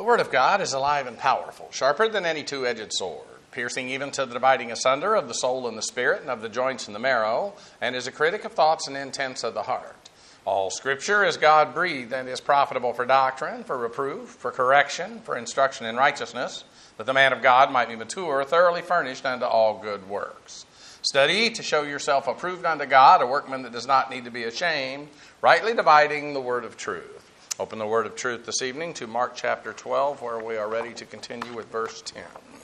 Word of God is alive and powerful, sharper than any two-edged sword, piercing even to the dividing asunder of the soul and the spirit and of the joints and the marrow, and is a critic of thoughts and intents of the heart. All Scripture is God-breathed and is profitable for doctrine, for reproof, for correction, for instruction in righteousness, that the man of God might be mature, thoroughly furnished unto all good works. Study to show yourself approved unto God, a workman that does not need to be ashamed, rightly dividing the word of truth. Open the word of truth this evening to Mark chapter 12, where we are ready to continue with verse 10.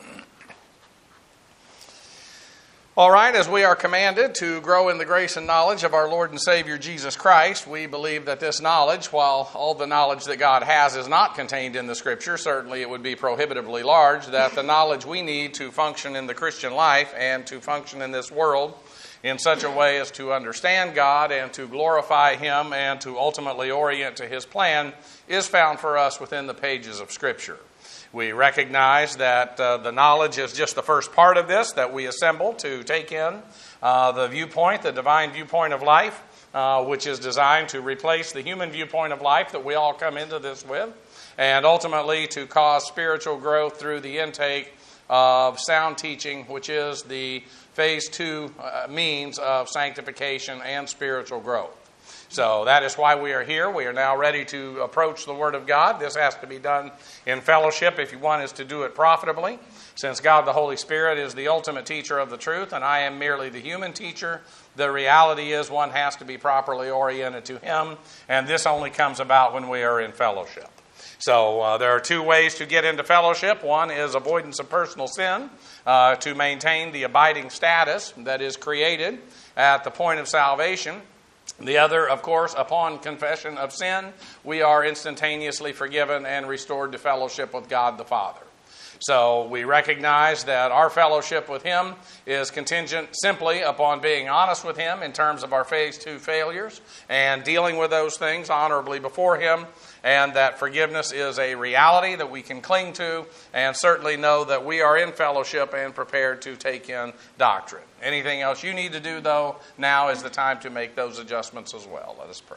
All right, as we are commanded to grow in the grace and knowledge of our Lord and Savior Jesus Christ, we believe that this knowledge, while all the knowledge that God has is not contained in the Scripture, certainly it would be prohibitively large, that the knowledge we need to function in the Christian life and to function in this world in such a way as to understand God and to glorify Him and to ultimately orient to His plan is found for us within the pages of Scripture. We recognize that the knowledge is just the first part of this that we assemble to take in the viewpoint, the divine viewpoint of life, which is designed to replace the human viewpoint of life that we all come into this with, and ultimately to cause spiritual growth through the intake of sound teaching, which is the phase 2 means of sanctification and spiritual growth. So that is why we are here. We are now ready to approach the Word of God. This has to be done in fellowship if you want us to do it profitably. Since God the Holy Spirit is the ultimate teacher of the truth and I am merely the human teacher, the reality is one has to be properly oriented to Him, and this only comes about when we are in fellowship. So there are two ways to get into fellowship. One is avoidance of personal sin, to maintain the abiding status that is created at the point of salvation. The other, of course, upon confession of sin, we are instantaneously forgiven and restored to fellowship with God the Father. So we recognize that our fellowship with Him is contingent simply upon being honest with Him in terms of our phase 2 failures and dealing with those things honorably before Him, and that forgiveness is a reality that we can cling to and certainly know that we are in fellowship and prepared to take in doctrine. Anything else you need to do, though, now is the time to make those adjustments as well. Let us pray.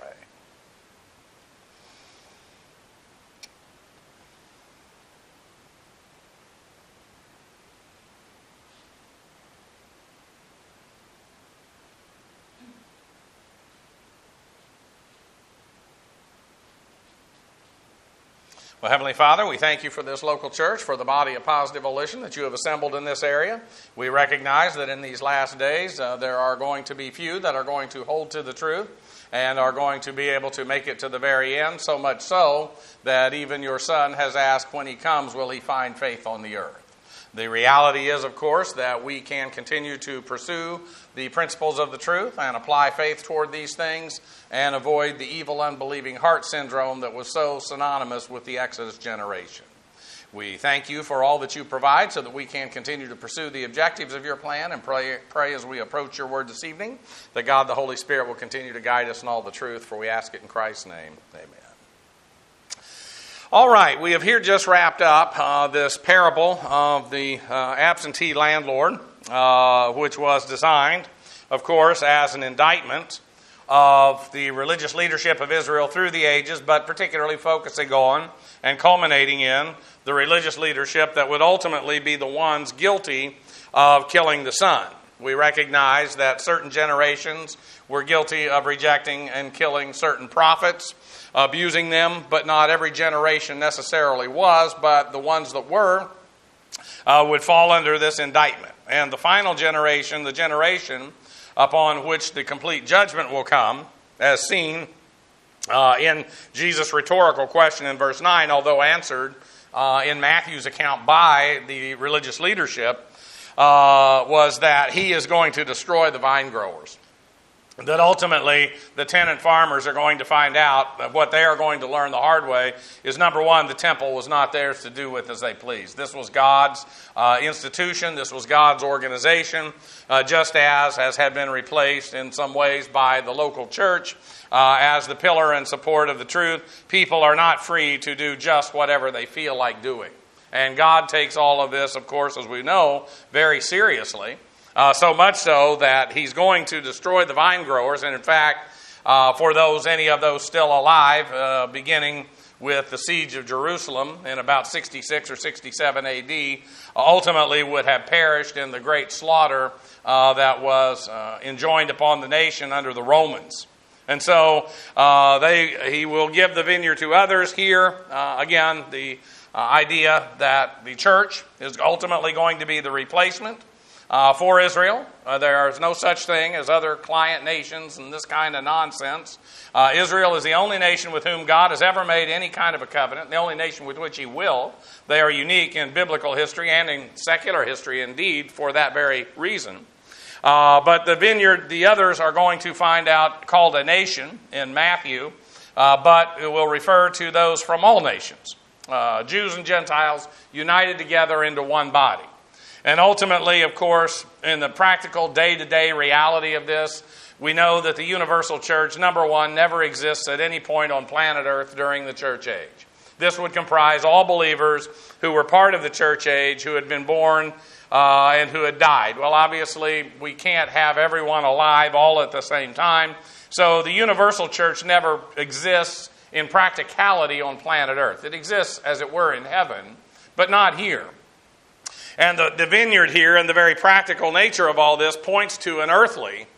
Well, Heavenly Father, we thank You for this local church, for the body of Positive Volition that You have assembled in this area. We recognize that in these last days there are going to be few that are going to hold to the truth and are going to be able to make it to the very end, so much so that even Your Son has asked when He comes, will He find faith on the earth? The reality is, of course, that we can continue to pursue the principles of the truth and apply faith toward these things and avoid the evil, unbelieving heart syndrome that was so synonymous with the Exodus generation. We thank You for all that You provide so that we can continue to pursue the objectives of Your plan, and pray as we approach Your word this evening that God the Holy Spirit will continue to guide us in all the truth, for we ask it in Christ's name. Amen. All right, we have here just wrapped up this parable of the absentee landlord, which was designed, of course, as an indictment of the religious leadership of Israel through the ages, but particularly focusing on and culminating in the religious leadership that would ultimately be the ones guilty of killing the Son. We recognize that certain generations were guilty of rejecting and killing certain prophets, abusing them, but not every generation necessarily was, but the ones that were would fall under this indictment. And the final generation, the generation upon which the complete judgment will come, as seen in Jesus' rhetorical question in verse 9, although answered in Matthew's account by the religious leadership, was that He is going to destroy the vine growers. That ultimately the tenant farmers are going to find out that what they are going to learn the hard way is, number one, the temple was not theirs to do with as they pleased. This was God's institution. This was God's organization, just as had been replaced in some ways by the local church as the pillar and support of the truth. People are not free to do just whatever they feel like doing. And God takes all of this, of course, as we know, very seriously. So much so that He's going to destroy the vine growers. And in fact, for any of those still alive, beginning with the siege of Jerusalem in about 66 or 67 A.D., ultimately would have perished in the great slaughter that was enjoined upon the nation under the Romans. And so he will give the vineyard to others here. Again, the idea that the church is ultimately going to be the replacement for Israel. There is no such thing as other client nations and this kind of nonsense. Israel is the only nation with whom God has ever made any kind of a covenant, the only nation with which he will. They are unique in biblical history and in secular history, indeed, for that very reason. But the vineyard, the others are going to find out called a nation in Matthew, but it will refer to those from all nations, Jews and Gentiles united together into one body. And ultimately, of course, in the practical day-to-day reality of this, we know that the universal church, number one, never exists at any point on planet Earth during the church age. This would comprise all believers who were part of the church age, who had been born and who had died. Well, obviously, we can't have everyone alive all at the same time. So the universal church never exists in practicality on planet Earth. It exists, as it were, in heaven, but not here. And the vineyard here and the very practical nature of all this points to an earthly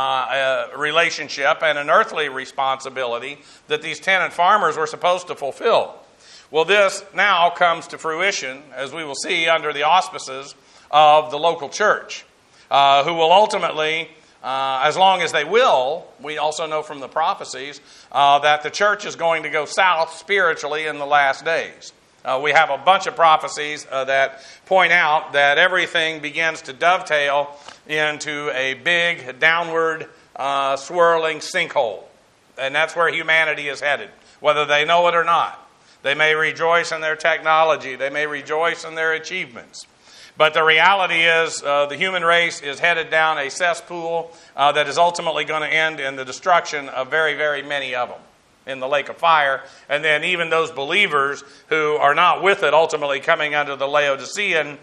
relationship and an earthly responsibility that these tenant farmers were supposed to fulfill. Well, this now comes to fruition, as we will see, under the auspices of the local church, who will ultimately, as long as they will, we also know from the prophecies that the church is going to go south spiritually in the last days. We have a bunch of prophecies that point out that everything begins to dovetail into a big downward swirling sinkhole. And that's where humanity is headed, whether they know it or not. They may rejoice in their technology. They may rejoice in their achievements. But the reality is the human race is headed down a cesspool that is ultimately going to end in the destruction of very, very many of them in the lake of fire. And then even those believers who are not with it ultimately coming under the Laodicean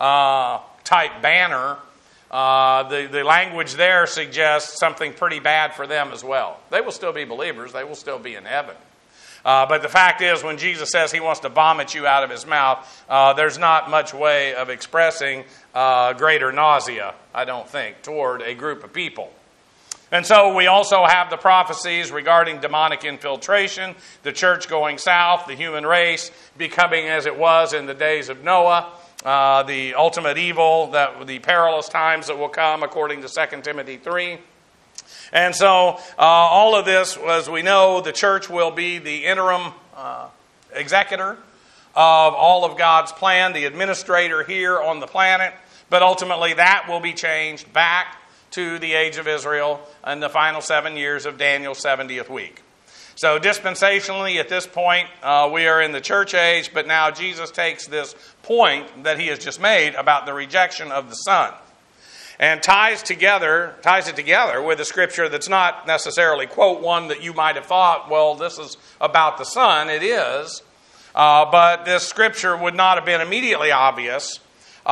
type banner, the language there suggests something pretty bad for them as well. They will still be believers. They will still be in heaven. But the fact is, when Jesus says he wants to vomit you out of his mouth, there's not much way of expressing greater nausea, I don't think, toward a group of people. And so we also have the prophecies regarding demonic infiltration, the church going south, the human race becoming as it was in the days of Noah, the ultimate evil, the perilous times that will come according to 2 Timothy 3. And so all of this, as we know, the church will be the interim executor of all of God's plan, the administrator here on the planet. But ultimately that will be changed back to the age of Israel in the final 7 years of Daniel's 70th week. So dispensationally, at this point, we are in the church age, but now Jesus takes this point that he has just made about the rejection of the Son and ties it together with a scripture that's not necessarily, quote, one that you might have thought, well, this is about the Son. It is. But this scripture would not have been immediately obvious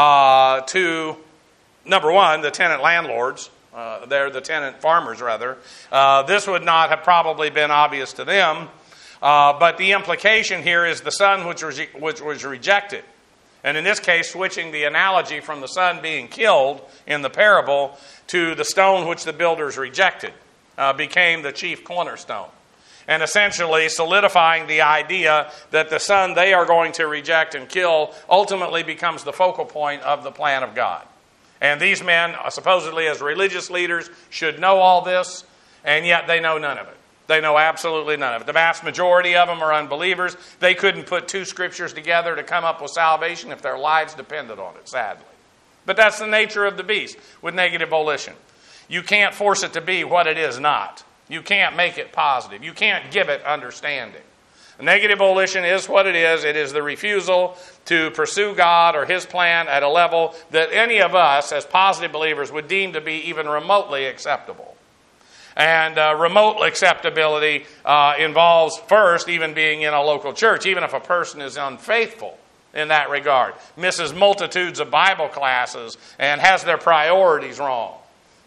to, number one, the tenant landlords. They're the tenant farmers, rather. This would not have probably been obvious to them. But the implication here is the Son which was rejected. And in this case, switching the analogy from the son being killed in the parable to the stone which the builders rejected became the chief cornerstone. And essentially solidifying the idea that the son they are going to reject and kill ultimately becomes the focal point of the plan of God. And these men, supposedly as religious leaders, should know all this, and yet they know none of it. They know absolutely none of it. The vast majority of them are unbelievers. They couldn't put two scriptures together to come up with salvation if their lives depended on it, sadly. But that's the nature of the beast with negative volition. You can't force it to be what it is not. You can't make it positive. You can't give it understanding. Negative volition is what it is. It is the refusal to pursue God or his plan at a level that any of us as positive believers would deem to be even remotely acceptable. And remote acceptability involves first even being in a local church, even if a person is unfaithful in that regard, misses multitudes of Bible classes, and has their priorities wrong.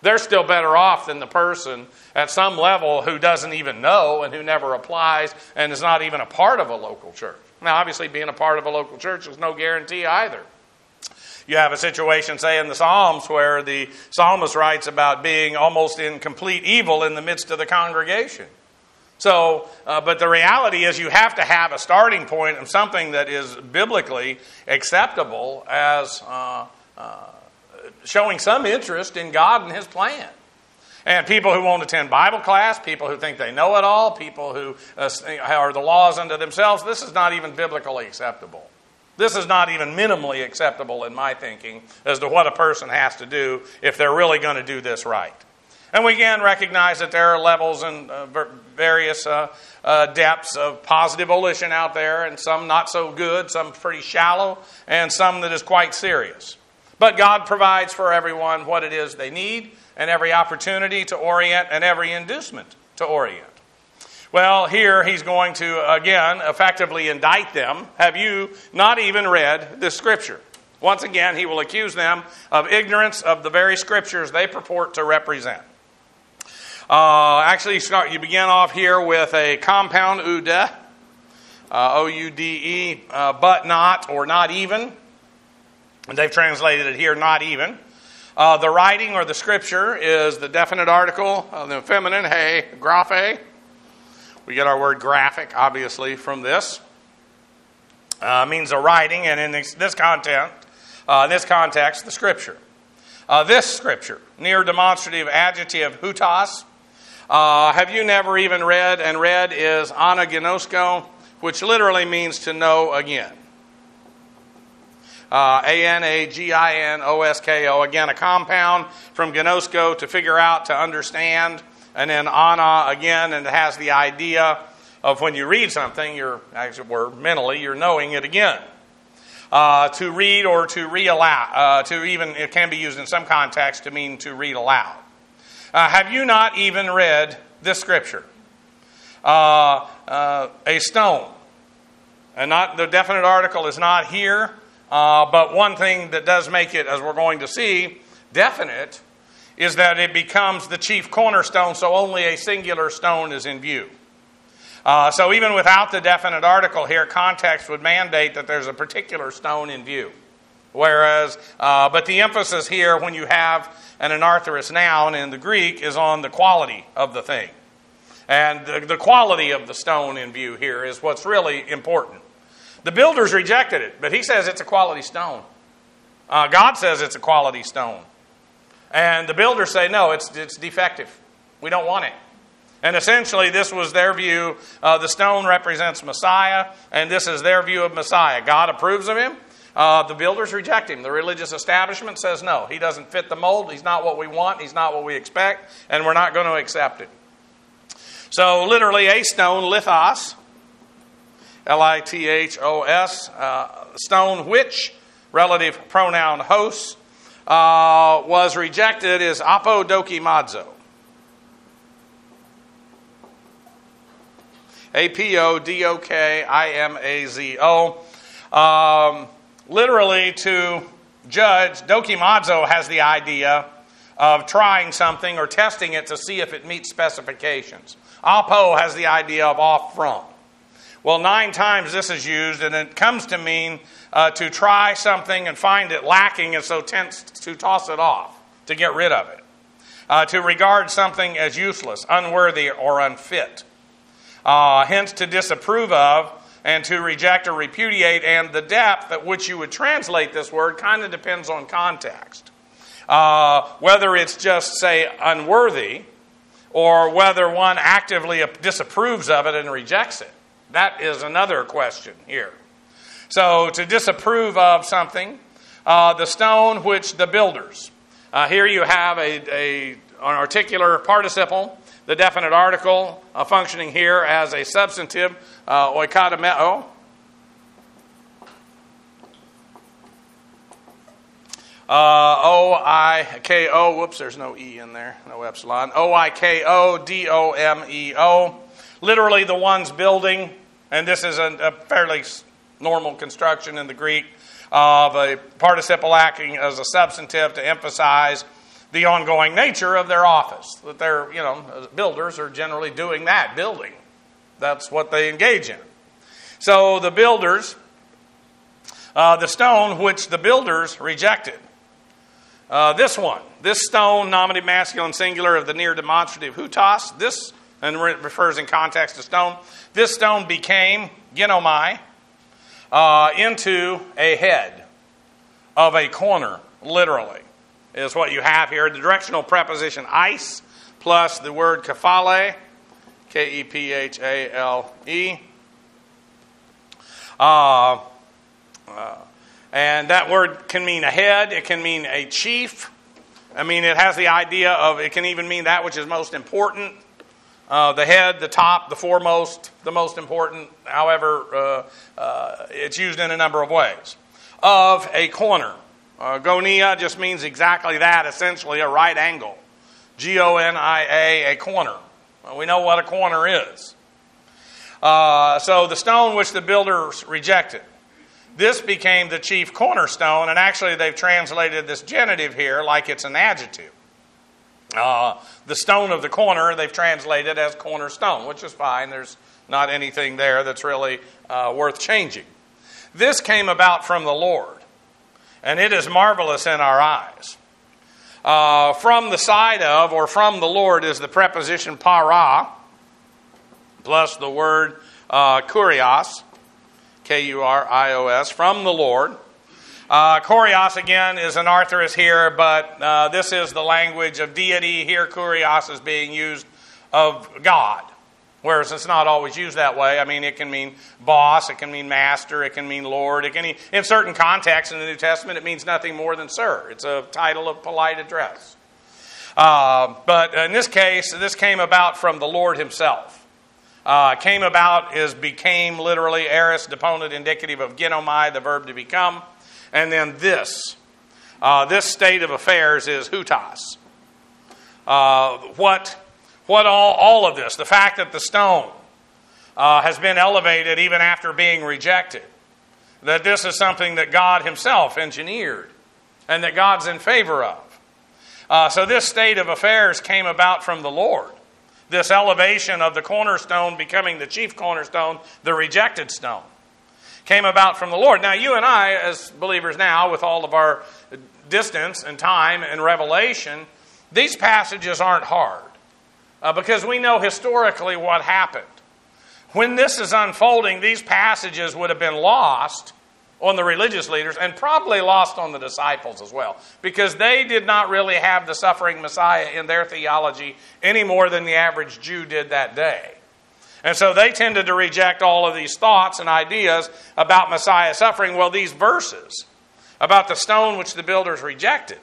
They're still better off than the person at some level who doesn't even know and who never applies and is not even a part of a local church. Now, obviously, being a part of a local church is no guarantee either. You have a situation, say, in the Psalms where the psalmist writes about being almost in complete evil in the midst of the congregation. So, but the reality is you have to have a starting point of something that is biblically acceptable as showing some interest in God and His plan. And people who won't attend Bible class, people who think they know it all, people who are the laws unto themselves, this is not even biblically acceptable. This is not even minimally acceptable in my thinking as to what a person has to do if they're really going to do this right. And we again recognize that there are levels and various depths of positive volition out there, and some not so good, some pretty shallow, and some that is quite serious. But God provides for everyone what it is they need, and every opportunity to orient, and every inducement to orient. Well, here he's going to, again, effectively indict them. Have you not even read this scripture? Once again, he will accuse them of ignorance of the very scriptures they purport to represent. You begin off here with a compound oude, O-U-D-E, but not, or not even. And they've translated it here, not even. The writing or the scripture is the definite article, the feminine, he, graphe. We get our word graphic, obviously, from this. Means a writing, and in this context, the scripture. This scripture, near demonstrative adjective hutas. Have you never even read? And read is anaginosko, which literally means to know again. A-N-A-G-I-N-O-S-K-O. Again, a compound from gnosko, to figure out, to understand. And then ana again, and it has the idea of when you read something, mentally, you're knowing it again. To read or to read aloud. It can be used in some context to mean to read aloud. Have you not even read this scripture? A stone. And not the definite article is not here, but one thing that does make it, as we're going to see, definite is that it becomes the chief cornerstone, so only a singular stone is in view. So even without the definite article here, context would mandate that there's a particular stone in view. Whereas, but the emphasis here, when you have an anarthrous noun in the Greek, is on the quality of the thing. And the quality of the stone in view here is what's really important. The builders rejected it, but he says it's a quality stone. God says it's a quality stone. And the builders say, no, it's defective. We don't want it. And essentially, this was their view. The stone represents Messiah, and this is their view of Messiah. God approves of him. The builders reject him. The religious establishment says, no, he doesn't fit the mold. He's not what we want. He's not what we expect, and we're not going to accept it. So literally, a stone, lithos, L-I-T-H-O-S, stone which, relative pronoun hos, was rejected is apodokimazo. A-P-O-D-O-K-I-M-A-Z-O. Literally, to judge, dokimazo has the idea of trying something or testing it to see if it meets specifications. Apo has the idea of off from. Well, 9 times this is used, and it comes to mean to try something and find it lacking, and so tends to toss it off, to get rid of it. To regard something as useless, unworthy, or unfit. Hence, to disapprove of, and to reject or repudiate, and the depth at which you would translate this word kind of depends on context. Whether it's just, say, unworthy, or whether one actively disapproves of it and rejects it. That is another question here. So, to disapprove of something, the stone which the builders. Here you have an articular participle, the definite article functioning here as a substantive, oikodomeo. O-I-K-O, whoops, there's no E in there, no epsilon. O-I-K-O-D-O-M-E-O. Literally the ones building, and this is a fairly normal construction in the Greek of a participle acting as a substantive to emphasize the ongoing nature of their office. That they're, builders are generally doing that, building. That's what they engage in. So the builders, the stone which the builders rejected. This stone, nominative masculine singular of the near demonstrative hutos, this, and refers in context to stone, this stone became, ginomai, into a head of a corner, literally, is what you have here. The directional preposition ice plus the word kephale, K-E-P-H-A-L-E. And that word can mean a head. It can mean a chief. It has the idea of, it can even mean that which is most important. The head, the top, the foremost, the most important. However, it's used in a number of ways. Of a corner. Gonia just means exactly that, essentially a right angle. G-O-N-I-A, a corner. Well, we know what a corner is. So the stone which the builders rejected. This became the chief cornerstone, and actually they've translated this genitive here like it's an adjective. The stone of the corner, they've translated as cornerstone, which is fine. There's not anything there that's really worth changing. This came about from the Lord, and it is marvelous in our eyes. From the side of, or from the Lord, is the preposition para, plus the word kurios, K-U-R-I-O-S, from the Lord. Kurios, again, is an arthrous here, but this is the language of deity. Here, kurios is being used of God, whereas it's not always used that way. It can mean boss, it can mean master, it can mean Lord. It can, in certain contexts in the New Testament, it means nothing more than sir. It's a title of polite address. But in this case, this came about from the Lord himself. Came about became literally aorist deponent indicative of ginomai, the verb to become. And then this state of affairs is hutos. What all of this, the fact that the stone has been elevated even after being rejected, that this is something that God himself engineered and that God's in favor of. So this state of affairs came about from the Lord. This elevation of the cornerstone becoming the chief cornerstone, the rejected stone, came about from the Lord. Now, you and I, as believers now, with all of our distance and time and revelation, these passages aren't hard because we know historically what happened. When this is unfolding, these passages would have been lost on the religious leaders and probably lost on the disciples as well, because they did not really have the suffering Messiah in their theology any more than the average Jew did that day. And so they tended to reject all of these thoughts and ideas about Messiah suffering. Well, these verses about the stone which the builders rejected,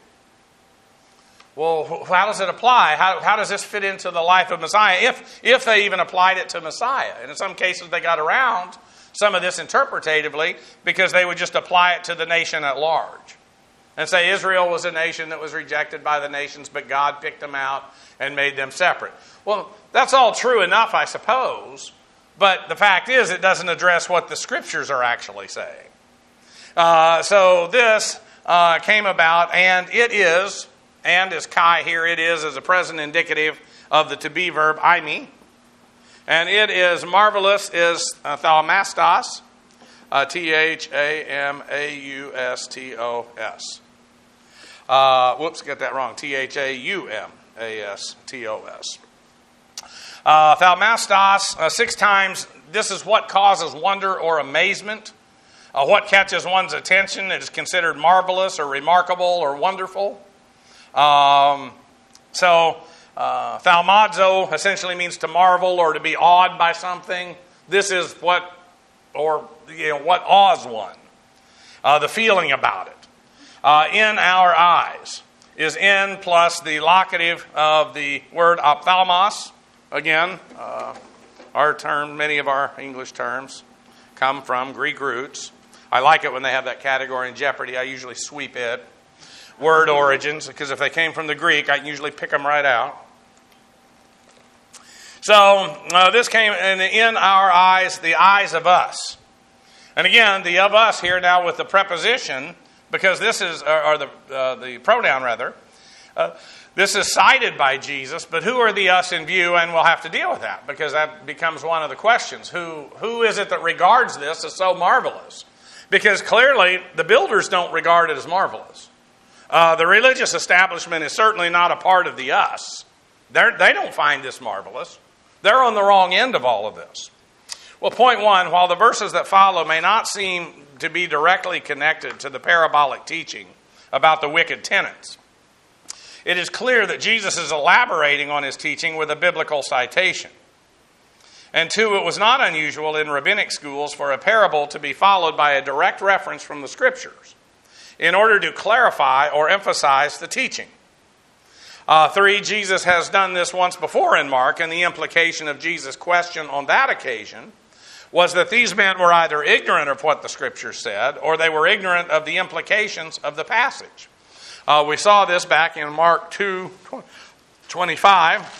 well, how does it apply? How does this fit into the life of Messiah, if they even applied it to Messiah? And in some cases they got around some of this interpretatively because they would just apply it to the nation at large and say Israel was a nation that was rejected by the nations, but God picked them out and made them separate. Well, that's all true enough, I suppose, but the fact is it doesn't address what the Scriptures are actually saying. So this came about, and it is, and as Kai here, it is as a present indicative of the to be verb eimi. And it is marvelous, is thaumastos, T-H-A-M-A-U-S-T-O-S. Whoops, get that wrong. T-H-A-U-M-A-S-T-O-S. Thaumastos, 6 times, this is what causes wonder or amazement. What catches one's attention. It is considered marvelous or remarkable or wonderful. Thaumazo essentially means to marvel or to be awed by something. This is what awes one. The feeling about it. In our eyes is in plus the locative of the word ophthalmos. Again, our term, many of our English terms come from Greek roots. I like it when they have that category in Jeopardy. I usually sweep it. Word origins, because if they came from the Greek, I can usually pick them right out. So this came in our eyes, the eyes of us. And again, the of us here now with the preposition, because this is, or the pronoun rather, This is cited by Jesus, but who are the us in view? And we'll have to deal with that because that becomes one of the questions. Who is it that regards this as so marvelous? Because clearly the builders don't regard it as marvelous. The religious establishment is certainly not a part of the us. They don't find this marvelous. They're on the wrong end of all of this. Well, point one, while the verses that follow may not seem to be directly connected to the parabolic teaching about the wicked tenants, it is clear that Jesus is elaborating on his teaching with a biblical citation. And two, it was not unusual in rabbinic schools for a parable to be followed by a direct reference from the Scriptures in order to clarify or emphasize the teaching. Three, Jesus has done this once before in Mark, and the implication of Jesus' question on that occasion was that these men were either ignorant of what the Scriptures said or they were ignorant of the implications of the passage. We saw this back in Mark 2:25.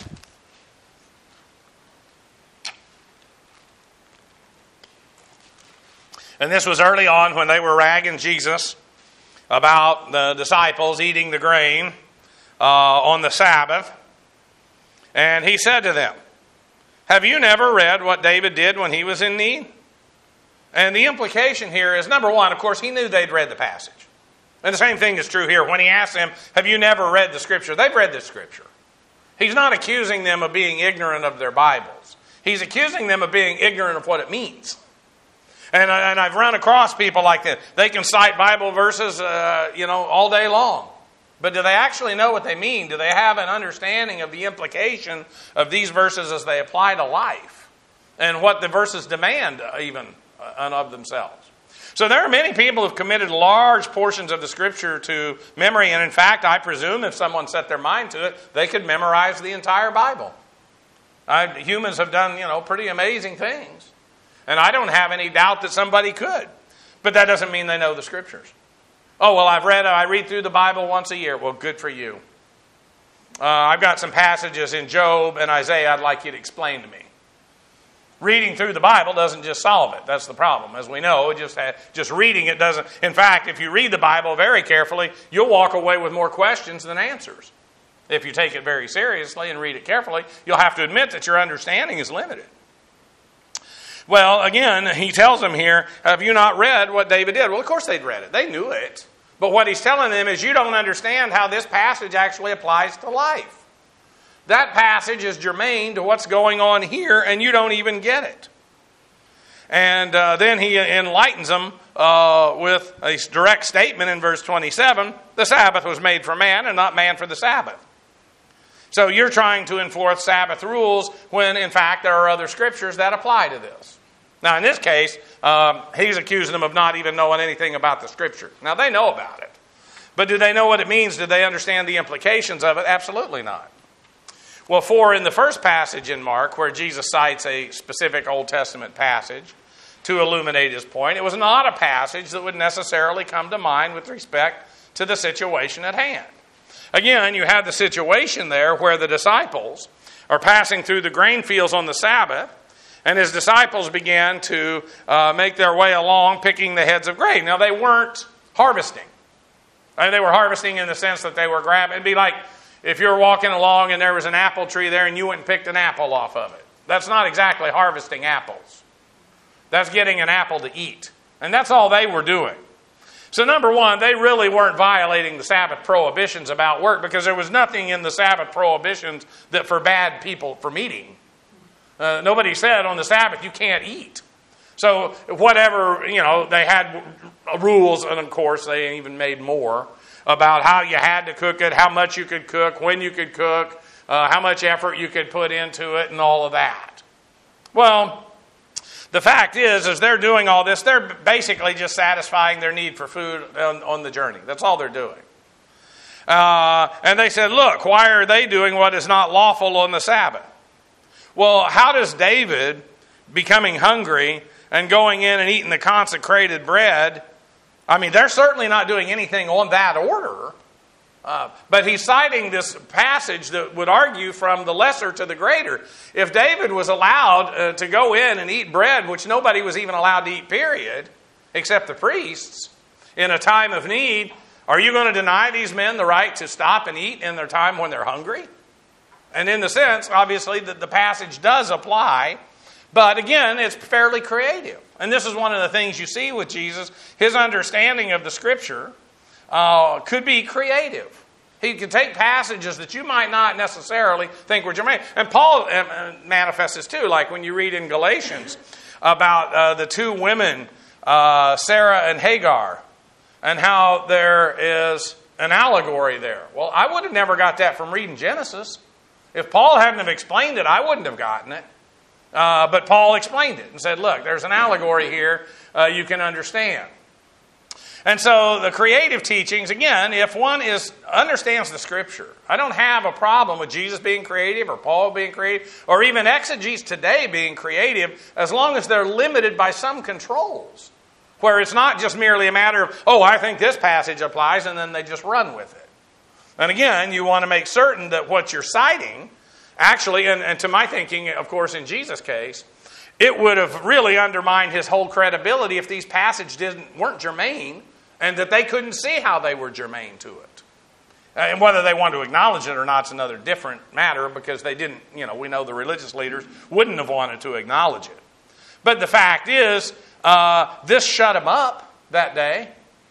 And this was early on when they were ragging Jesus about the disciples eating the grain on the Sabbath. And he said to them, "Have you never read what David did when he was in need?" And the implication here is, number one, of course, he knew they'd read the passage. And the same thing is true here. When he asked them, "Have you never read the Scripture?" They've read the Scripture. He's not accusing them of being ignorant of their Bibles. He's accusing them of being ignorant of what it means. And I've run across people like this. They can cite Bible verses, all day long. But do they actually know what they mean? Do they have an understanding of the implication of these verses as they apply to life? And what the verses demand even of themselves? So there are many people who've committed large portions of the Scripture to memory. And in fact, I presume if someone set their mind to it, they could memorize the entire Bible. Humans have done, pretty amazing things. And I don't have any doubt that somebody could. But that doesn't mean they know the Scriptures. Oh, well, I read through the Bible once a year. Well, good for you. I've got some passages in Job and Isaiah I'd like you to explain to me. Reading through the Bible doesn't just solve it. That's the problem. As we know, just reading it doesn't. In fact, if you read the Bible very carefully, you'll walk away with more questions than answers. If you take it very seriously and read it carefully, you'll have to admit that your understanding is limited. Well, again, he tells them here, "Have you not read what David did?" Well, of course they'd read it. They knew it. But what he's telling them is you don't understand how this passage actually applies to life. That passage is germane to what's going on here, and you don't even get it. And then he enlightens them with a direct statement in verse 27, "The Sabbath was made for man and not man for the Sabbath." So you're trying to enforce Sabbath rules when, in fact, there are other Scriptures that apply to this. Now, in this case, he's accusing them of not even knowing anything about the Scripture. Now, they know about it. But do they know what it means? Do they understand the implications of it? Absolutely not. Well, for in the first passage in Mark, where Jesus cites a specific Old Testament passage to illuminate his point, it was not a passage that would necessarily come to mind with respect to the situation at hand. Again, you have the situation there where the disciples are passing through the grain fields on the Sabbath, and his disciples began to make their way along picking the heads of grain. Now, they weren't harvesting. They were harvesting in the sense that they were grabbing. It'd be like if you're walking along and there was an apple tree there and you went and picked an apple off of it. That's not exactly harvesting apples. That's getting an apple to eat. And that's all they were doing. So number one, they really weren't violating the Sabbath prohibitions about work because there was nothing in the Sabbath prohibitions that forbade people from eating. Nobody said on the Sabbath you can't eat. So whatever, they had rules, and of course they even made more about how you had to cook it, how much you could cook, when you could cook, how much effort you could put into it, and all of that. Well, the fact is, as they're doing all this, they're basically just satisfying their need for food on the journey. That's all they're doing. And they said, "Look, why are they doing what is not lawful on the Sabbath?" Well, how does David, becoming hungry and going in and eating the consecrated bread, they're certainly not doing anything on that order. But he's citing this passage that would argue from the lesser to the greater. If David was allowed to go in and eat bread, which nobody was even allowed to eat, period, except the priests, in a time of need, Are you going to deny these men the right to stop and eat in their time when they're hungry? And in the sense, obviously, that the passage does apply. But again, it's fairly creative. And this is one of the things you see with Jesus. His understanding of the Scripture could be creative. He could take passages that you might not necessarily think were germane. And Paul manifests this too, like when you read in Galatians about the two women, Sarah and Hagar, and how there is an allegory there. Well, I would have never got that from reading Genesis. If Paul hadn't have explained it, I wouldn't have gotten it. But Paul explained it and said, look, there's an allegory here you can understand. And so the creative teachings, again, if one understands the Scripture, I don't have a problem with Jesus being creative or Paul being creative or even exegetes today being creative as long as they're limited by some controls, where it's not just merely a matter of, oh, I think this passage applies, and then they just run with it. And again, you want to make certain that what you're citing actually, and to my thinking, of course, in Jesus' case, it would have really undermined his whole credibility if these passages weren't germane and that they couldn't see how they were germane to it. And whether they want to acknowledge it or not is another different matter because they didn't, we know the religious leaders wouldn't have wanted to acknowledge it. But the fact is, this shut them up that day.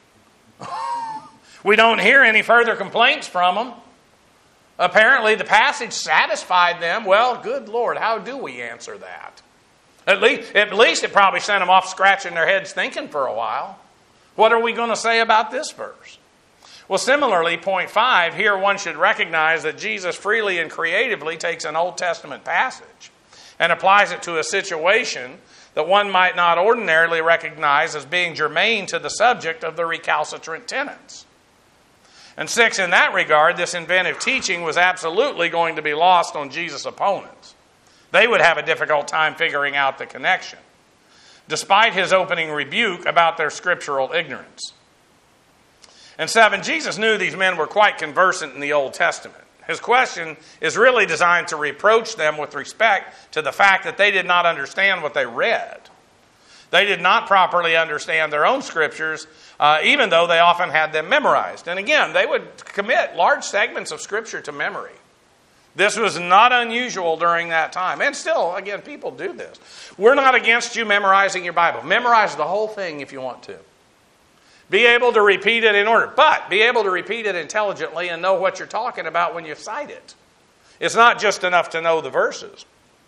We don't hear any further complaints from them. Apparently, the passage satisfied them. Well, good Lord, how do we answer that? At least it probably sent them off scratching their heads thinking for a while. What are we going to say about this verse? Well, similarly, point 5, here one should recognize that Jesus freely and creatively takes an Old Testament passage and applies it to a situation that one might not ordinarily recognize as being germane to the subject of the recalcitrant tenants. And 6, in that regard, this inventive teaching was absolutely going to be lost on Jesus' opponents. They would have a difficult time figuring out the connection, despite his opening rebuke about their scriptural ignorance. And 7, Jesus knew these men were quite conversant in the Old Testament. His question is really designed to reproach them with respect to the fact that they did not understand what they read. They did not properly understand their own scriptures, even though they often had them memorized. And again, they would commit large segments of scripture to memory. This was not unusual during that time. And still, again, people do this. We're not against you memorizing your Bible. Memorize the whole thing if you want to. Be able to repeat it in order. But be able to repeat it intelligently and know what you're talking about when you cite it. It's not just enough to know the verses.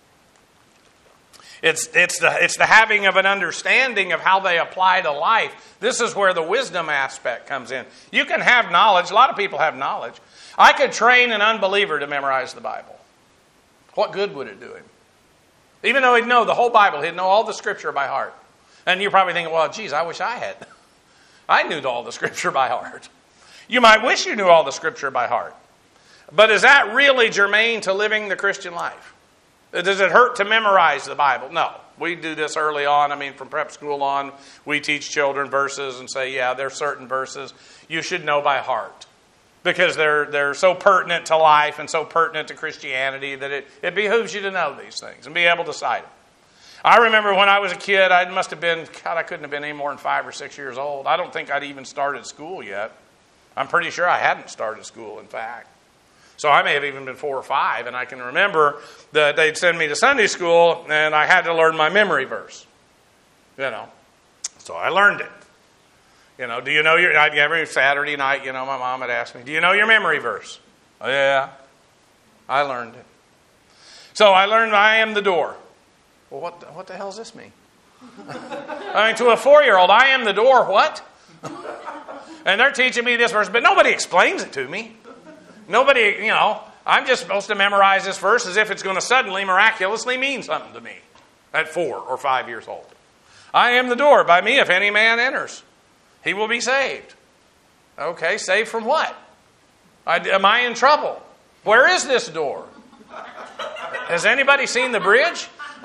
It's the having of an understanding of how they apply to life. This is where the wisdom aspect comes in. You can have knowledge. A lot of people have knowledge. I could train an unbeliever to memorize the Bible. What good would it do him? Even though he'd know the whole Bible, he'd know all the Scripture by heart. And you're probably thinking, well, geez, I wish I had. I knew all the Scripture by heart. You might wish you knew all the Scripture by heart. But is that really germane to living the Christian life? Does it hurt to memorize the Bible? No. We do this early on. From prep school on, we teach children verses and say, yeah, there's certain verses you should know by heart. Because they're so pertinent to life and so pertinent to Christianity that it behooves you to know these things and be able to cite them. I remember when I was a kid, I couldn't have been any more than 5 or 6 years old. I don't think I'd even started school yet. I'm pretty sure I hadn't started school, in fact. So I may have even been 4 or 5, and I can remember that they'd send me to Sunday school, and I had to learn my memory verse. So I learned it. Do you know every Saturday night, my mom would ask me, do you know your memory verse? Oh, yeah. I learned it. So I learned I am the door. Well, what the hell does this mean? To a 4-year-old, I am the door, what? And they're teaching me this verse, but nobody explains it to me. Nobody, I'm just supposed to memorize this verse as if it's going to suddenly, miraculously mean something to me at 4 or 5 years old. I am the door. By me, if any man enters, he will be saved. Okay, saved from what? Am I in trouble? Where is this door? Has anybody seen the bridge?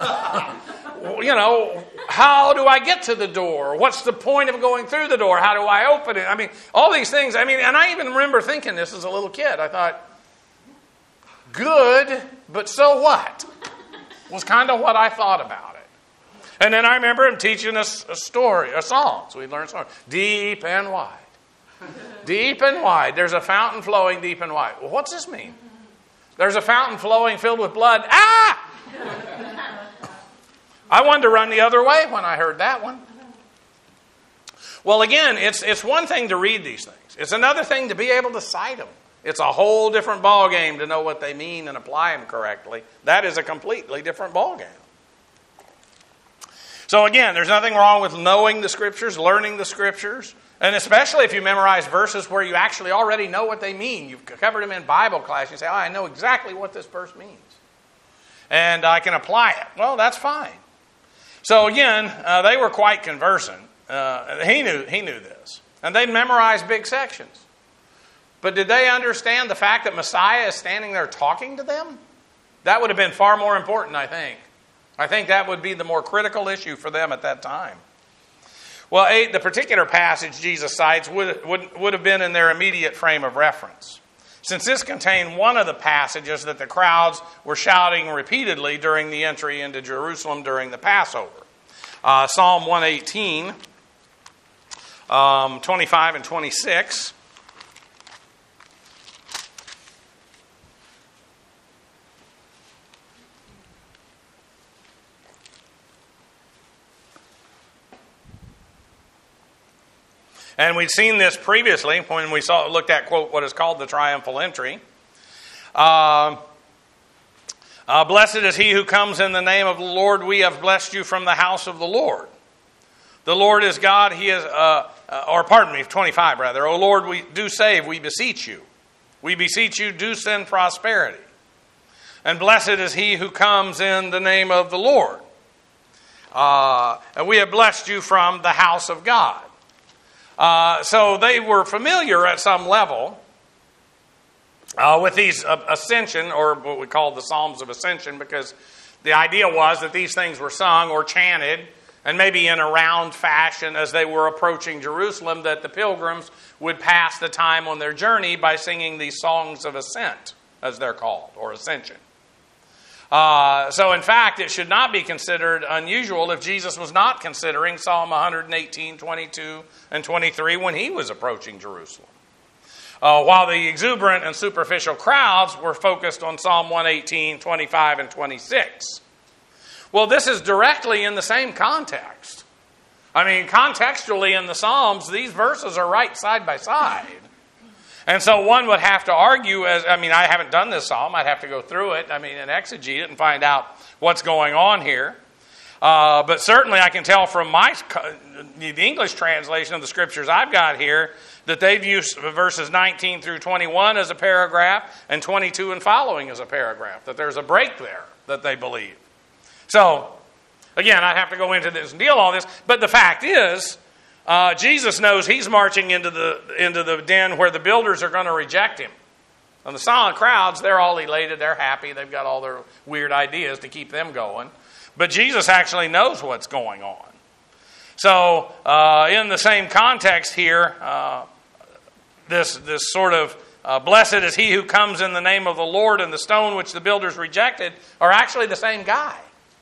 How do I get to the door? What's the point of going through the door? How do I open it? All these things. And I even remember thinking this as a little kid. I thought, good, but so what? Was kind of what I thought about it. And then I remember him teaching us a song. So we learned songs. Deep and wide Deep and wide. There's a fountain flowing deep and wide. Well, what's this mean? There's a fountain flowing filled with blood. Ah! I wanted to run the other way when I heard that one. Well, again, it's one thing to read these things. It's another thing to be able to cite them. It's a whole different ballgame to know what they mean and apply them correctly. That is a completely different ballgame. So again, there's nothing wrong with knowing the Scriptures, learning the Scriptures, and especially if you memorize verses where you actually already know what they mean. You've covered them in Bible class. You say, I know exactly what this verse means. And I can apply it. Well, that's fine. So again, they were quite conversant. He knew this. And they memorized big sections. But did they understand the fact that Messiah is standing there talking to them? That would have been far more important, I think. I think that would be the more critical issue for them at that time. Well, 8, the particular passage Jesus cites would have been in their immediate frame of reference, since this contained one of the passages that the crowds were shouting repeatedly during the entry into Jerusalem during the Passover. Psalm 118, 25 and 26. And we'd seen this previously when we looked at, quote, what is called the triumphal entry. Blessed is he who comes in the name of the Lord. We have blessed you from the house of the Lord. The Lord is God. He is, 25 rather. O Lord, we do save. We beseech you. We beseech you, do send prosperity. And blessed is he who comes in the name of the Lord. And we have blessed you from the house of God. So they were familiar at some level with these ascension, or what we call the Psalms of Ascension, because the idea was that these things were sung or chanted, and maybe in a round fashion as they were approaching Jerusalem, that the pilgrims would pass the time on their journey by singing these songs of ascent, as they're called, or ascension. So in fact, it should not be considered unusual if Jesus was not considering Psalm 118, 22, and 23 when he was approaching Jerusalem. While the exuberant and superficial crowds were focused on Psalm 118, 25, and 26. Well, this is directly in the same context. I mean, contextually in the Psalms, these verses are right side by side. And so one would have to argue, I haven't done this psalm. I'd have to go through it, and exegete it and find out what's going on here. But certainly I can tell from the English translation of the Scriptures I've got here that they've used verses 19 through 21 as a paragraph and 22 and following as a paragraph, that there's a break there that they believe. So, again, I'd have to go into this and deal all this, but the fact is, Jesus knows he's marching into the den where the builders are going to reject him. And the silent crowds, they're all elated, they're happy, they've got all their weird ideas to keep them going. But Jesus actually knows what's going on. So, in the same context here, this sort of blessed is he who comes in the name of the Lord, and the stone which the builders rejected are actually the same guy.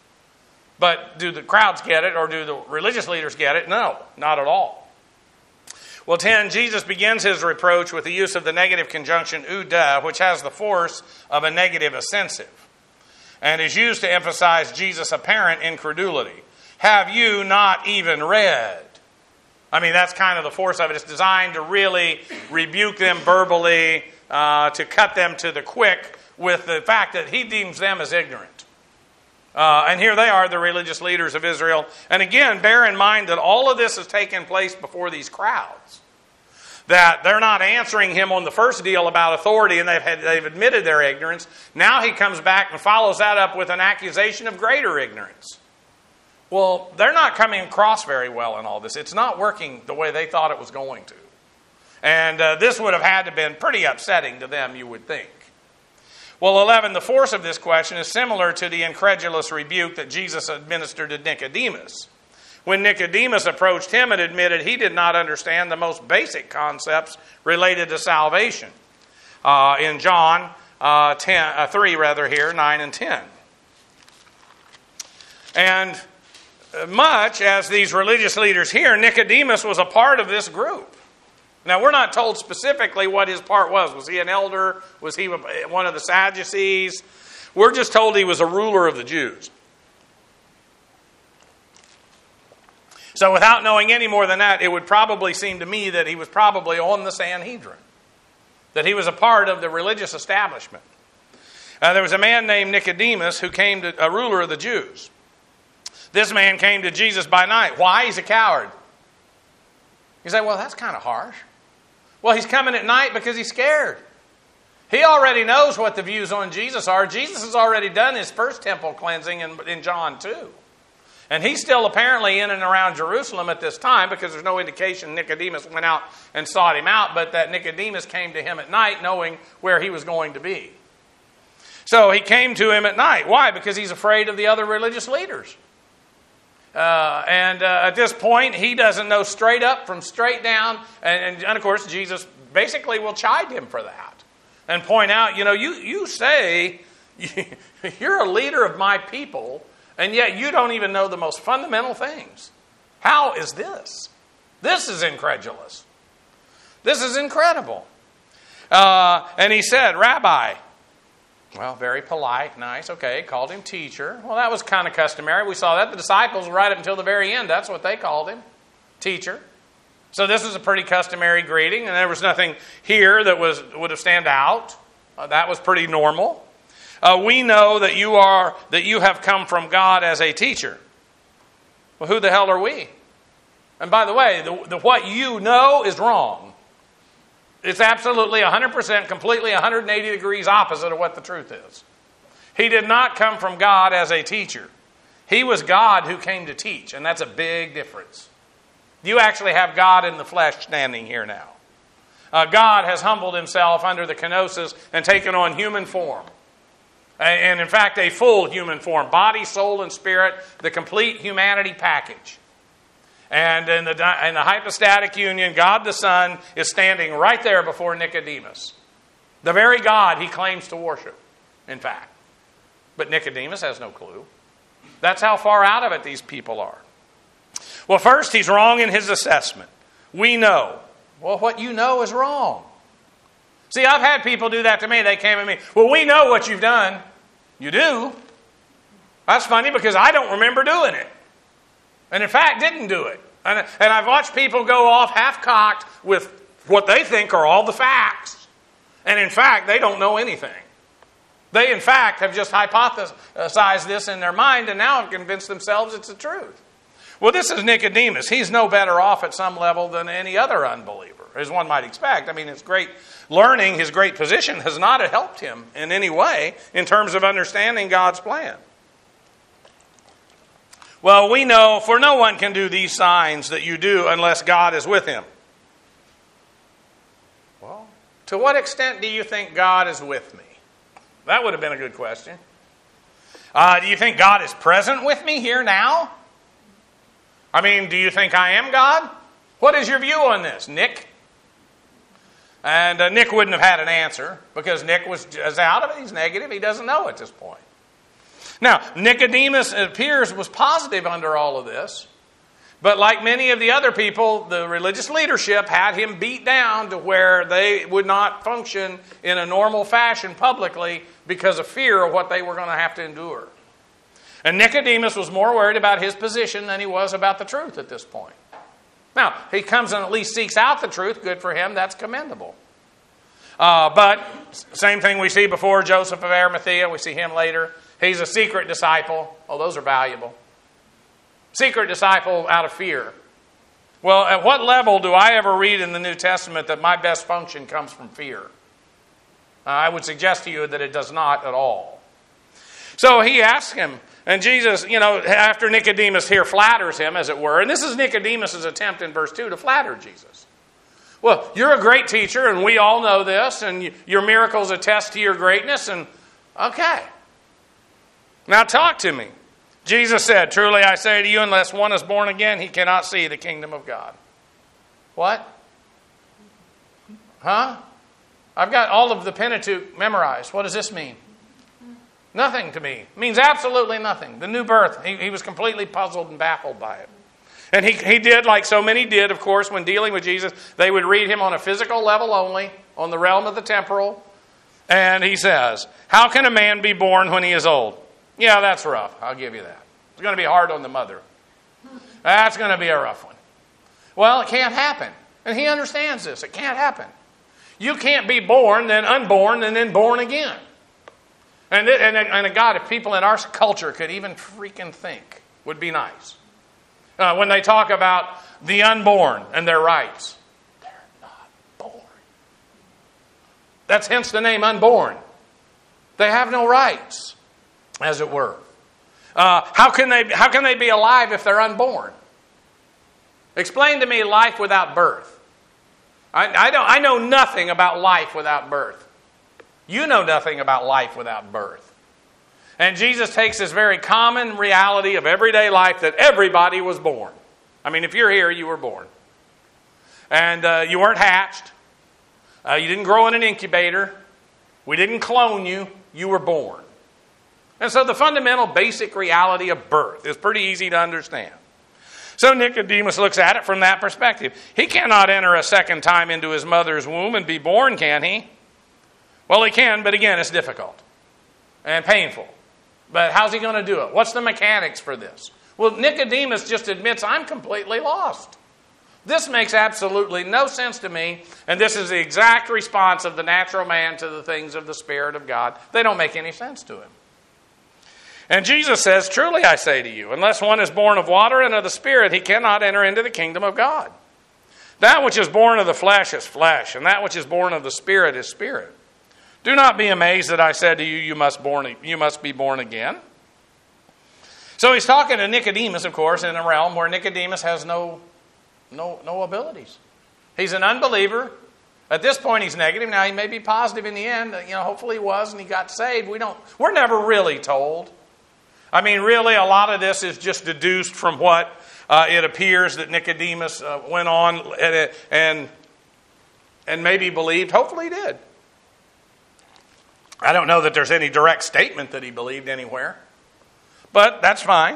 But do the crowds get it, or do the religious leaders get it? No, not at all. Well, 10, Jesus begins his reproach with the use of the negative conjunction ouda, which has the force of a negative ascensive, and is used to emphasize Jesus' apparent incredulity. Have you not even read? That's kind of the force of it. It's designed to really rebuke them verbally, to cut them to the quick with the fact that he deems them as ignorant. And here they are, the religious leaders of Israel. And again, bear in mind that all of this has taken place before these crowds. That they're not answering him on the first deal about authority, and they've admitted their ignorance. Now he comes back and follows that up with an accusation of greater ignorance. Well, they're not coming across very well in all this. It's not working the way they thought it was going to. And this would have had to have been pretty upsetting to them, you would think. Well, 11, the force of this question is similar to the incredulous rebuke that Jesus administered to Nicodemus. When Nicodemus approached him and admitted he did not understand the most basic concepts related to salvation. In John 3, 9 and 10. And much as these religious leaders here, Nicodemus was a part of this group. Now, we're not told specifically what his part was. Was he an elder? Was he one of the Sadducees? We're just told he was a ruler of the Jews. So without knowing any more than that, it would probably seem to me that he was probably on the Sanhedrin, that he was a part of the religious establishment. There was a man named Nicodemus who came to a ruler of the Jews. This man came to Jesus by night. Why? He's a coward. You say, well, that's kind of harsh. Well, he's coming at night because he's scared. He already knows what the views on Jesus are. Jesus has already done his first temple cleansing in John 2. And he's still apparently in and around Jerusalem at this time, because there's no indication Nicodemus went out and sought him out, but that Nicodemus came to him at night knowing where he was going to be. So he came to him at night. Why? Because he's afraid of the other religious leaders. At this point, he doesn't know straight up from straight down. And of course, Jesus basically will chide him for that and point out, you say you're a leader of my people, and yet you don't even know the most fundamental things. How is this? This is incredulous. This is incredible. And he said, Rabbi. Well, very polite, nice, okay, called him teacher. Well, that was kind of customary. We saw that. The disciples, right up until the very end, that's what they called him, teacher. So this was a pretty customary greeting, and there was nothing here that would have stand out. That was pretty normal. We know that you have come from God as a teacher. Well, who the hell are we? And by the way, what you know is wrong. It's absolutely 100%, completely 180 degrees opposite of what the truth is. He did not come from God as a teacher. He was God who came to teach, and that's a big difference. You actually have God in the flesh standing here now. God has humbled himself under the kenosis and taken on human form. And in fact, a full human form, body, soul, and spirit, the complete humanity package. And in the hypostatic union, God the Son is standing right there before Nicodemus. The very God he claims to worship, in fact. But Nicodemus has no clue. That's how far out of it these people are. Well, first, he's wrong in his assessment. We know. Well, what you know is wrong. See, I've had people do that to me. They came at me. Well, we know what you've done. You do? That's funny because I don't remember doing it. And in fact, didn't do it. And I've watched people go off half-cocked with what they think are all the facts. And in fact, they don't know anything. They, in fact, have just hypothesized this in their mind and now have convinced themselves it's the truth. Well, this is Nicodemus. He's no better off at some level than any other unbeliever, as one might expect. I mean, his great learning, his great position has not helped him in any way in terms of understanding God's plan. Well, we know, for no one can do these signs that you do unless God is with him. Well, to what extent do you think God is with me? That would have been a good question. Do you think God is present with me here now? I mean, do you think I am God? What is your view on this, Nick? And Nick wouldn't have had an answer because Nick was out of it. He's negative. He doesn't know at this point. Now, Nicodemus, it appears, was positive under all of this. But like many of the other people, the religious leadership had him beat down to where they would not function in a normal fashion publicly because of fear of what they were going to have to endure. And Nicodemus was more worried about his position than he was about the truth at this point. Now, he comes and at least seeks out the truth. Good for him. That's commendable. But same thing we see before Joseph of Arimathea. We see him later. He's a secret disciple. Oh, those are valuable. Secret disciple out of fear. Well, at what level do I ever read in the New Testament that my best function comes from fear? I would suggest to you that it does not at all. So he asks him, and Jesus, after Nicodemus here flatters him, as it were, and this is Nicodemus' attempt in verse 2 to flatter Jesus. Well, you're a great teacher, and we all know this, and your miracles attest to your greatness, and okay. Now talk to me. Jesus said, truly I say to you, unless one is born again, he cannot see the kingdom of God. What? Huh? I've got all of the Pentateuch memorized. What does this mean? Nothing to me. It means absolutely nothing. The new birth. He was completely puzzled and baffled by it. And he did like so many did, of course, when dealing with Jesus. They would read him on a physical level only, on the realm of the temporal. And he says, how can a man be born when he is old? Yeah, that's rough. I'll give you that. It's going to be hard on the mother. That's going to be a rough one. Well, it can't happen. And he understands this. It can't happen. You can't be born, then unborn, and then born again. And God, if people in our culture could even freaking think, would be nice. When they talk about the unborn and their rights, they're not born. That's hence the name unborn. They have no rights, as it were. How can they be alive if they're unborn? Explain to me life without birth. I know nothing about life without birth. You know nothing about life without birth. And Jesus takes this very common reality of everyday life that everybody was born. I mean, if you're here, you were born. And you weren't hatched. You didn't grow in an incubator. We didn't clone you. You were born. And so the fundamental basic reality of birth is pretty easy to understand. So Nicodemus looks at it from that perspective. He cannot enter a second time into his mother's womb and be born, can he? Well, he can, but again, it's difficult and painful. But how's he going to do it? What's the mechanics for this? Well, Nicodemus just admits, I'm completely lost. This makes absolutely no sense to me, and this is the exact response of the natural man to the things of the Spirit of God. They don't make any sense to him. And Jesus says, truly I say to you, unless one is born of water and of the Spirit, he cannot enter into the kingdom of God. That which is born of the flesh is flesh, and that which is born of the Spirit is spirit. Do not be amazed that I said to you, you must be born again. So he's talking to Nicodemus, of course, in a realm where Nicodemus has no abilities. He's an unbeliever. At this point, he's negative. Now, he may be positive in the end. Hopefully he was, and he got saved. We're never really told. I mean, really, a lot of this is just deduced from what it appears that Nicodemus went on and maybe believed. Hopefully he did. I don't know that there's any direct statement that he believed anywhere. But that's fine.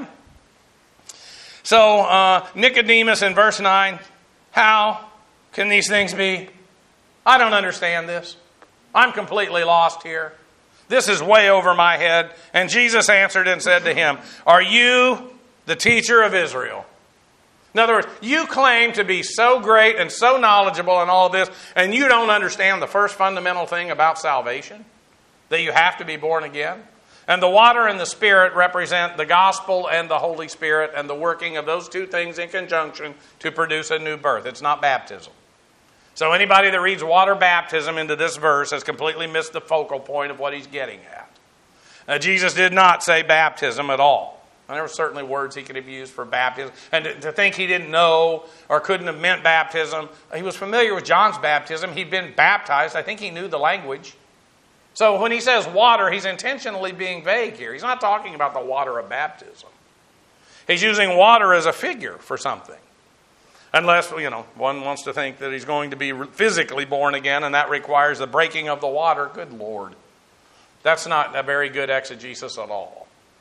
So, Nicodemus in verse 9, how can these things be? I don't understand this. I'm completely lost here. This is way over my head. And Jesus answered and said to him, are you the teacher of Israel? In other words, you claim to be so great and so knowledgeable in all this, and you don't understand the first fundamental thing about salvation? That you have to be born again? And the water and the Spirit represent the gospel and the Holy Spirit and the working of those two things in conjunction to produce a new birth. It's not baptism. So anybody that reads water baptism into this verse has completely missed the focal point of what he's getting at. Now, Jesus did not say baptism at all. And there were certainly words he could have used for baptism. And to think he didn't know or couldn't have meant baptism, he was familiar with John's baptism. He'd been baptized. I think he knew the language. So when he says water, he's intentionally being vague here. He's not talking about the water of baptism. He's using water as a figure for something. Unless, one wants to think that he's going to be physically born again, and that requires the breaking of the water. Good Lord. That's not a very good exegesis at all.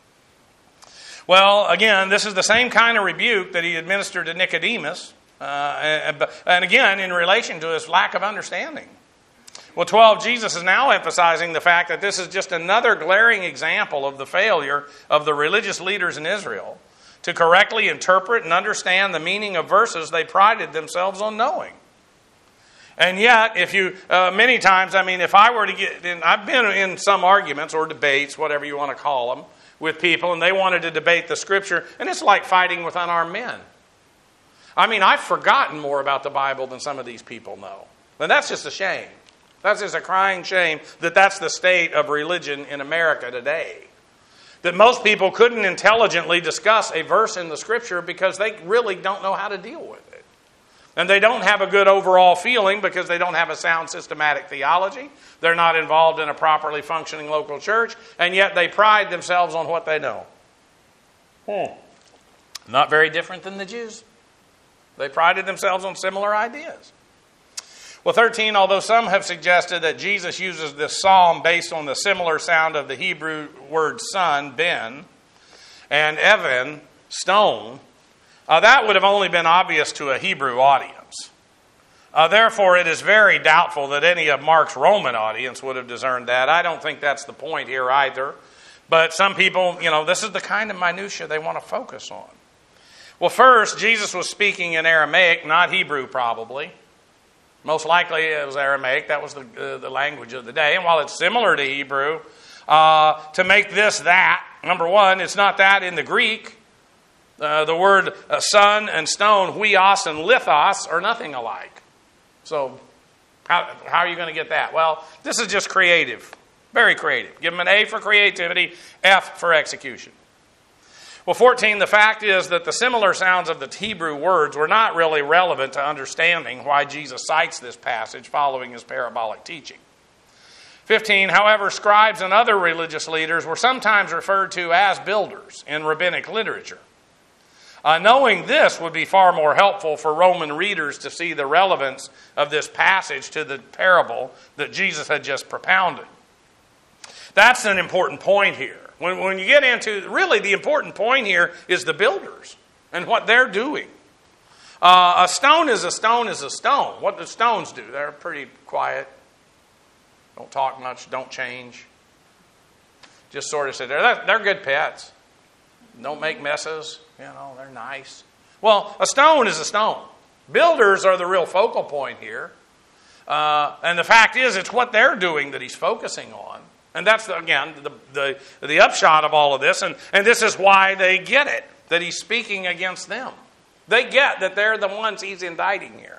Well, again, this is the same kind of rebuke that he administered to Nicodemus, and again, in relation to his lack of understanding. Well, 12, Jesus is now emphasizing the fact that this is just another glaring example of the failure of the religious leaders in Israel to correctly interpret and understand the meaning of verses they prided themselves on knowing. And yet, many times, if I were to get in, I've been in some arguments or debates, whatever you want to call them, with people, and they wanted to debate the Scripture, and it's like fighting with unarmed men. I've forgotten more about the Bible than some of these people know. And that's just a shame. That's just a crying shame that that's the state of religion in America today. That most people couldn't intelligently discuss a verse in the Scripture because they really don't know how to deal with it. And they don't have a good overall feeling because they don't have a sound systematic theology. They're not involved in a properly functioning local church, and yet they pride themselves on what they know. Not very different than the Jews. They prided themselves on similar ideas. Well, 13, although some have suggested that Jesus uses this psalm based on the similar sound of the Hebrew word son, ben, and Evan, stone, that would have only been obvious to a Hebrew audience. Therefore, it is very doubtful that any of Mark's Roman audience would have discerned that. I don't think that's the point here either. But some people, this is the kind of minutia they want to focus on. Well, first, Jesus was speaking in Aramaic, not Hebrew probably. Most likely it was Aramaic. That was the language of the day. And while it's similar to Hebrew, to make this that, number one, it's not that in the Greek. The word son and stone, huios and lithos, are nothing alike. So how are you going to get that? Well, this is just creative. Very creative. Give them an A for creativity, F for execution. Well, 14, the fact is that the similar sounds of the Hebrew words were not really relevant to understanding why Jesus cites this passage following his parabolic teaching. 15, however, scribes and other religious leaders were sometimes referred to as builders in rabbinic literature. Knowing this would be far more helpful for Roman readers to see the relevance of this passage to the parable that Jesus had just propounded. That's an important point here. When you get into, really the important point here is the builders and what they're doing. A stone is a stone is a stone. What do stones do? They're pretty quiet. Don't talk much, don't change. Just sort of sit there. They're good pets. Don't make messes. They're nice. Well, a stone is a stone. Builders are the real focal point here. And the fact is, it's what they're doing that he's focusing on. And that's, again, the upshot of all of this. And this is why they get it, that he's speaking against them. They get that they're the ones he's indicting here.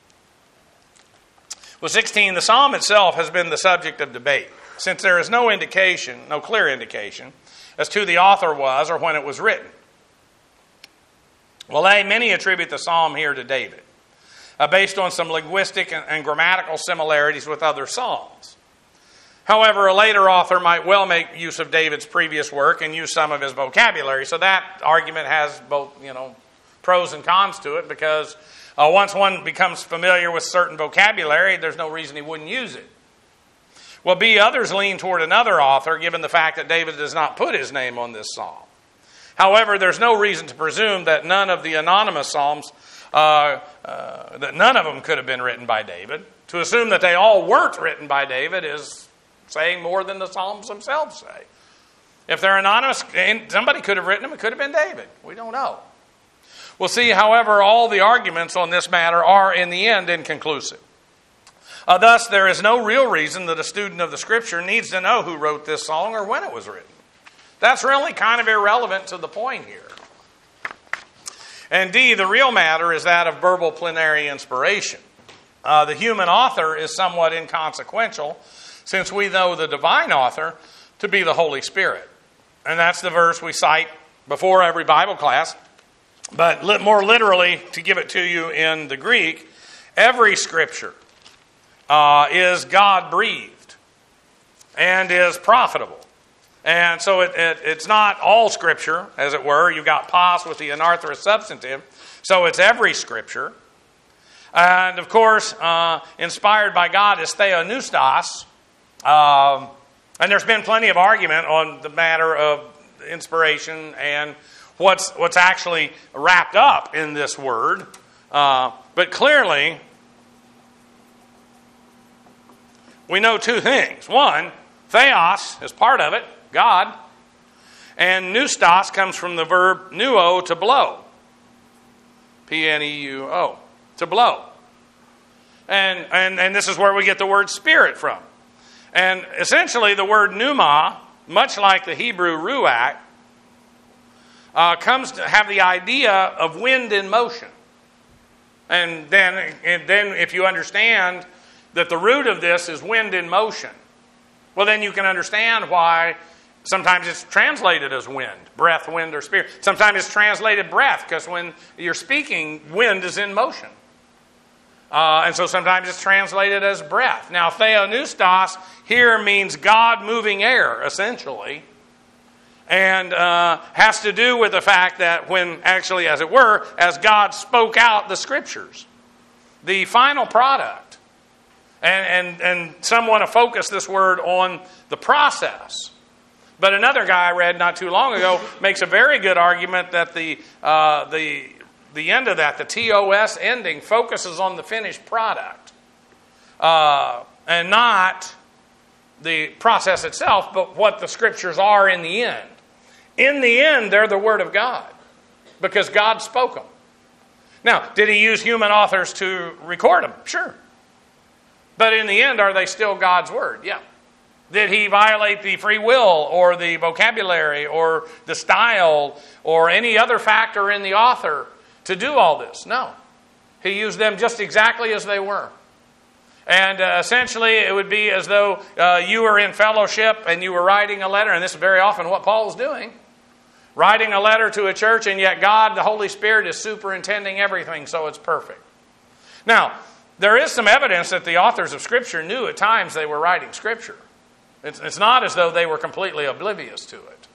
Well, 16, the psalm itself has been the subject of debate, since there is no clear indication, as to the author was or when it was written. Well, many attribute the psalm here to David, based on some linguistic and grammatical similarities with other psalms. However, a later author might well make use of David's previous work and use some of his vocabulary. So that argument has both, pros and cons to it, because once one becomes familiar with certain vocabulary, there's no reason he wouldn't use it. Well, others lean toward another author, given the fact that David does not put his name on this psalm. However, there's no reason to presume that none of the anonymous psalms, that none of them could have been written by David. To assume that they all weren't written by David is saying more than the psalms themselves say. If they're anonymous, somebody could have written them. It could have been David. We don't know. We'll see, however, all the arguments on this matter are, in the end, inconclusive. Thus, there is no real reason that a student of the Scripture needs to know who wrote this song or when it was written. That's really kind of irrelevant to the point here. And D, the real matter is that of verbal plenary inspiration. The human author is somewhat inconsequential, since we know the divine author to be the Holy Spirit. And that's the verse we cite before every Bible class. But more literally, to give it to you in the Greek, every Scripture is God-breathed and is profitable. And so it's not all Scripture, as it were. You've got pos with the anarthrous substantive. So it's every Scripture. And, of course, inspired by God is theopneustos. And there's been plenty of argument on the matter of inspiration and what's actually wrapped up in this word. But clearly, we know two things. One, theos is part of it, God. And pneustos comes from the verb pneuo, to blow. P-N-E-U-O, to blow. And this is where we get the word spirit from. And essentially the word pneuma, much like the Hebrew ruach, comes to have the idea of wind in motion. And then if you understand that the root of this is wind in motion, well, then you can understand why sometimes it's translated as wind, breath, wind, or spirit. Sometimes it's translated breath, because when you're speaking, wind is in motion. And so sometimes it's translated as breath. Now, theopneustos here means God moving air, essentially. And has to do with the fact that when, actually, as it were, as God spoke out the Scriptures, the final product. And some want to focus this word on the process. But another guy I read not too long ago makes a very good argument that the the end of that, the TOS ending, focuses on the finished product and not the process itself, but what the Scriptures are in the end. In the end, they're the Word of God because God spoke them. Now, did He use human authors to record them? Sure. But in the end, are they still God's Word? Yeah. Did He violate the free will or the vocabulary or the style or any other factor in the author to do all this? No. He used them just exactly as they were. And essentially, it would be as though you were in fellowship and you were writing a letter, and this is very often what Paul was doing, writing a letter to a church, and yet God, the Holy Spirit, is superintending everything so it's perfect. Now, there is some evidence that the authors of Scripture knew at times they were writing Scripture. It's not as though they were completely oblivious to it.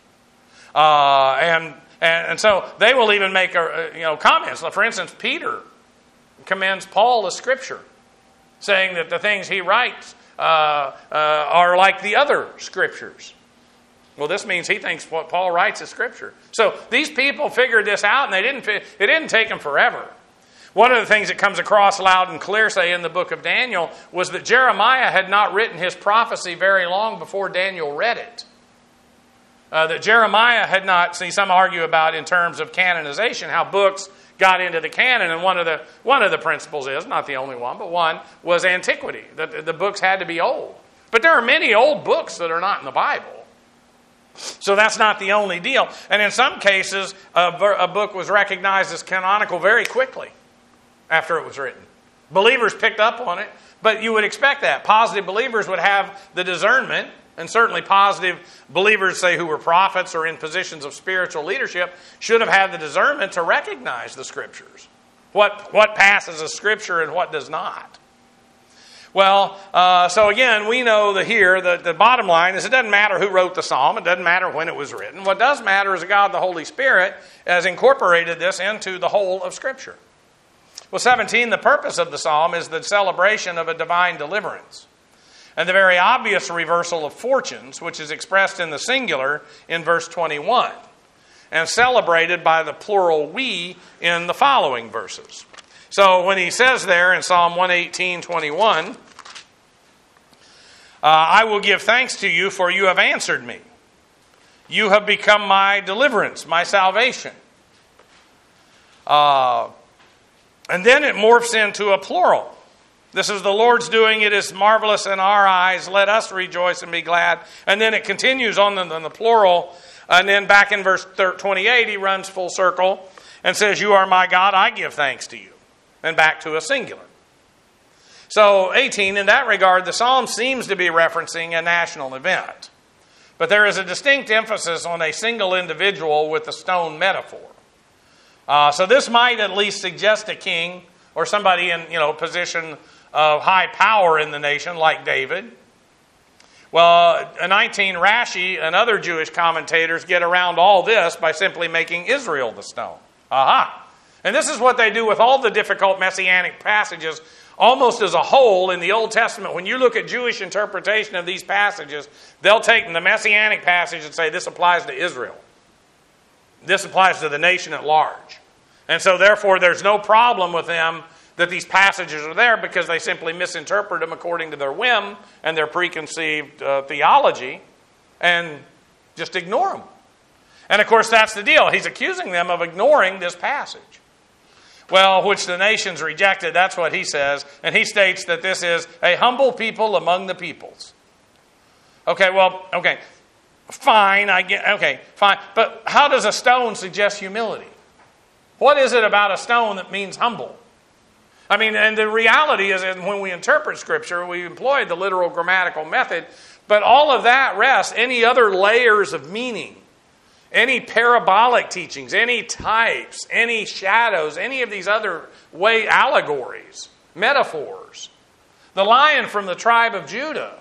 And so they will even make comments. For instance, Peter commends Paul as Scripture, saying that the things he writes are like the other Scriptures. Well, this means he thinks what Paul writes is Scripture. So these people figured this out, and it didn't take them forever. One of the things that comes across loud and clear, say, in the book of Daniel, was that Jeremiah had not written his prophecy very long before Daniel read it. That Jeremiah had not, see, some argue about in terms of canonization, how books got into the canon, and one of the principles is, not the only one, but one, was antiquity, that the books had to be old. But there are many old books that are not in the Bible. So that's not the only deal. And in some cases, a book was recognized as canonical very quickly after it was written. Believers picked up on it, but you would expect that. Positive believers would have the discernment, and certainly positive believers, say, who were prophets or in positions of spiritual leadership, should have had the discernment to recognize the Scriptures. What passes as Scripture and what does not. Well, so again, we know that the bottom line is it doesn't matter who wrote the psalm. It doesn't matter when it was written. What does matter is that God, the Holy Spirit, has incorporated this into the whole of Scripture. Well, 17, the purpose of the psalm is the celebration of a divine deliverance, and the very obvious reversal of fortunes, which is expressed in the singular in verse 21, and celebrated by the plural we in the following verses. So when he says there in Psalm 118:21, I will give thanks to you, for you have answered me. You have become my deliverance, my salvation. And then it morphs into a plural. This is the Lord's doing. It is marvelous in our eyes. Let us rejoice and be glad. And then it continues on the plural. And then back in verse 28, he runs full circle and says, you are my God, I give thanks to you. And back to a singular. So 18, in that regard, the psalm seems to be referencing a national event. But there is a distinct emphasis on a single individual with the stone metaphor. So this might at least suggest a king or somebody in position of high power in the nation, like David. Well, 19, Rashi and other Jewish commentators get around all this by simply making Israel the stone. Aha! And this is what they do with all the difficult messianic passages, almost as a whole in the Old Testament. When you look at Jewish interpretation of these passages, they'll take the messianic passage and say, this applies to Israel. This applies to the nation at large. And so therefore there's no problem with them that these passages are there because they simply misinterpret them according to their whim and their preconceived theology and just ignore them. And of course that's the deal. He's accusing them of ignoring this passage. Well, which the nations rejected, that's what he says. And he states that this is a humble people among the peoples. Okay, fine. Fine. But how does a stone suggest humility? What is it about a stone that means humble? I mean, and the reality is that when we interpret Scripture, we employ the literal grammatical method, but all of that rests, any other layers of meaning, any parabolic teachings, any types, any shadows, any of these other allegories, metaphors. The lion from the tribe of Judah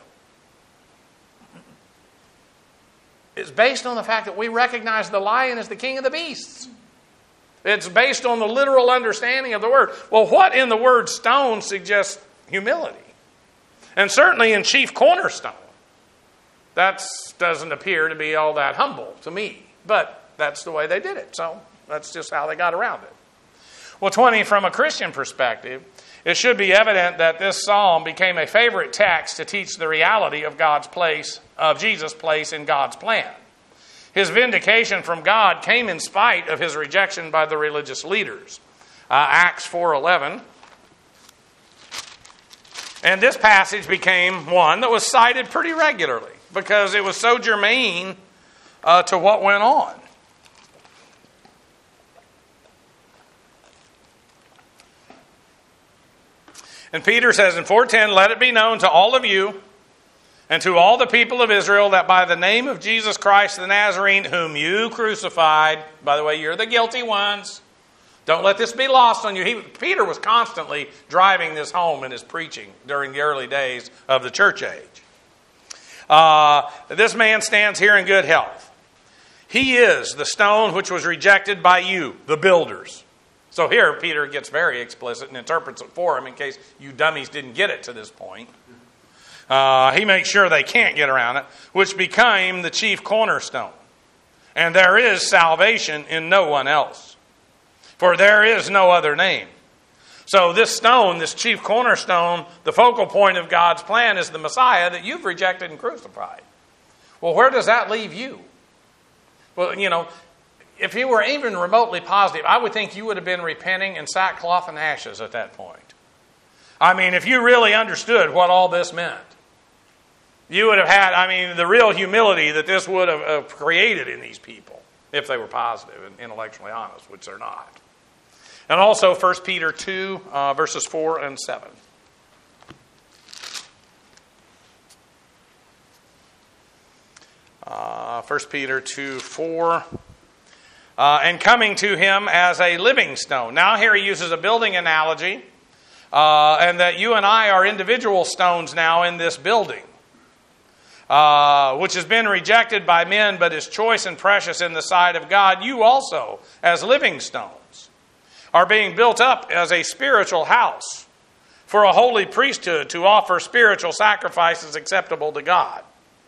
is based on the fact that we recognize the lion as the king of the beasts. It's based on the literal understanding of the word. Well, what in the word stone suggests humility? And certainly in chief cornerstone, that doesn't appear to be all that humble to me. But that's the way they did it. So that's just how they got around it. Well, 20, from a Christian perspective, it should be evident that this psalm became a favorite text to teach the reality of God's place, of Jesus' place in God's plan. His vindication from God came in spite of his rejection by the religious leaders. Acts 4:11. And this passage became one that was cited pretty regularly because it was so germane to what went on. And Peter says in 4:10, "Let it be known to all of you and to all the people of Israel that by the name of Jesus Christ the Nazarene, whom you crucified," by the way, you're the guilty ones. Don't let this be lost on you. Peter was constantly driving this home in his preaching during the early days of the church age. This man stands here in good health. He is the stone which was rejected by you, the builders. So here Peter gets very explicit and interprets it for him in case you dummies didn't get it to this point. He makes sure they can't get around it, which became the chief cornerstone. And there is salvation in no one else, for there is no other name. So this stone, this chief cornerstone, the focal point of God's plan is the Messiah that you've rejected and crucified. Well, where does that leave you? Well, if you were even remotely positive, I would think you would have been repenting in sackcloth and ashes at that point. I mean, if you really understood what all this meant, you would have had, the real humility that this would have created in these people, if they were positive and intellectually honest, which they're not. And also 1 Peter 2, verses 4 and 7. 1 Peter 2, 4. And coming to him as a living stone. Now here he uses a building analogy, and that you and I are individual stones now in this building, which has been rejected by men, but is choice and precious in the sight of God. You also, as living stones, are being built up as a spiritual house for a holy priesthood to offer spiritual sacrifices acceptable to God.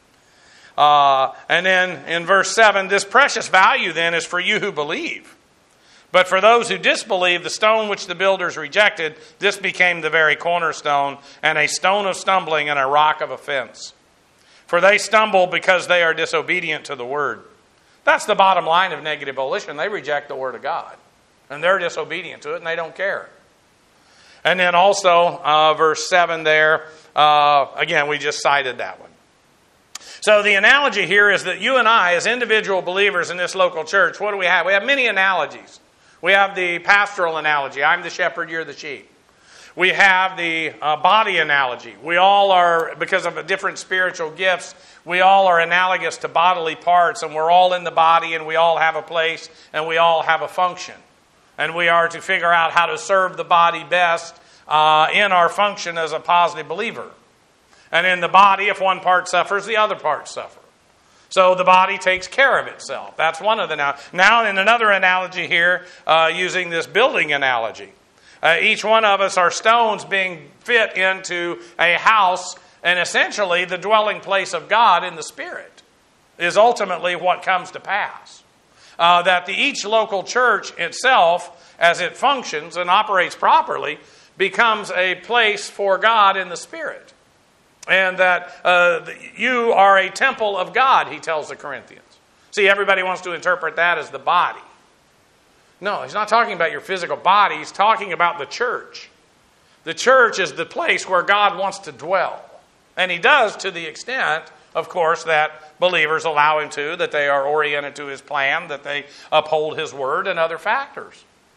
And then in verse 7, this precious value then is for you who believe. But for those who disbelieve, the stone which the builders rejected, this became the very cornerstone, and a stone of stumbling and a rock of offense. For they stumble because they are disobedient to the word. That's the bottom line of negative volition. They reject the word of God. And they're disobedient to it, and they don't care. And then also, verse 7 there, again, we just cited that one. So the analogy here is that you and I, as individual believers in this local church, what do we have? We have many analogies. We have the pastoral analogy. I'm the shepherd, you're the sheep. We have the body analogy. We all are, because of different spiritual gifts, we all are analogous to bodily parts, and we're all in the body, and we all have a place, and we all have a function. And we are to figure out how to serve the body best in our function as a positive believer. And in the body, if one part suffers, the other parts suffer. So the body takes care of itself. That's one of the now in another analogy here, using this building analogy. Each one of us are stones being fit into a house, and essentially the dwelling place of God in the Spirit is ultimately what comes to pass. That each local church itself, as it functions and operates properly, becomes a place for God in the Spirit. And that you are a temple of God, he tells the Corinthians. See, everybody wants to interpret that as the body. No, he's not talking about your physical body. He's talking about the church. The church is the place where God wants to dwell. And he does to the extent, of course, that believers allow him to, that they are oriented to his plan, that they uphold his word, and other factors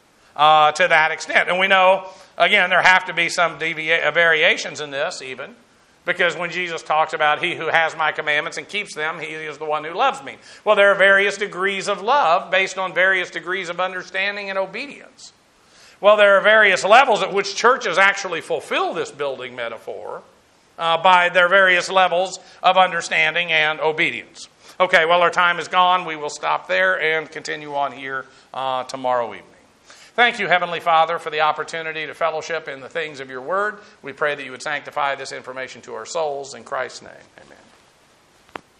to that extent. And we know, again, there have to be some variations in this even. Because when Jesus talks about he who has my commandments and keeps them, he is the one who loves me. Well, there are various degrees of love based on various degrees of understanding and obedience. Well, there are various levels at which churches actually fulfill this building metaphor by their various levels of understanding and obedience. Okay, well, our time is gone. We will stop there and continue on here tomorrow evening. Thank you, Heavenly Father, for the opportunity to fellowship in the things of your word. We pray that you would sanctify this information to our souls. In Christ's name, amen.